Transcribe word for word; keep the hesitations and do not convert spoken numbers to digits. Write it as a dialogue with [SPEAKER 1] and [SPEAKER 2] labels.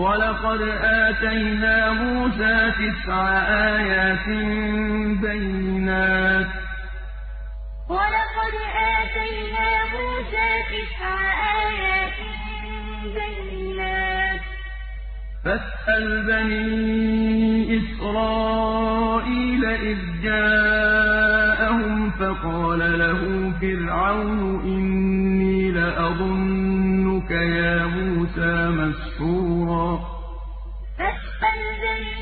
[SPEAKER 1] وَلَقَدْ آتَيْنَا مُوسَىٰ تِسْعَ آيَاتٍ بَيِّنَاتٍ ۖ فَاسْأَلْ بَنِي إِسْرَائِيلَ إِذْ جَاءَهُمْ فَقَالَ لَهُ فِرْعَوْنُ إِنِّي لَأَظُنُّكَ يَا مُوسَىٰ مَسْحُورًا وَلَقَدْ آتَيْنَا مُوسَىٰ تِسْعَ آيَاتٍ بَيِّنَاتٍ ۖ فَاسْأَلْ بَنِي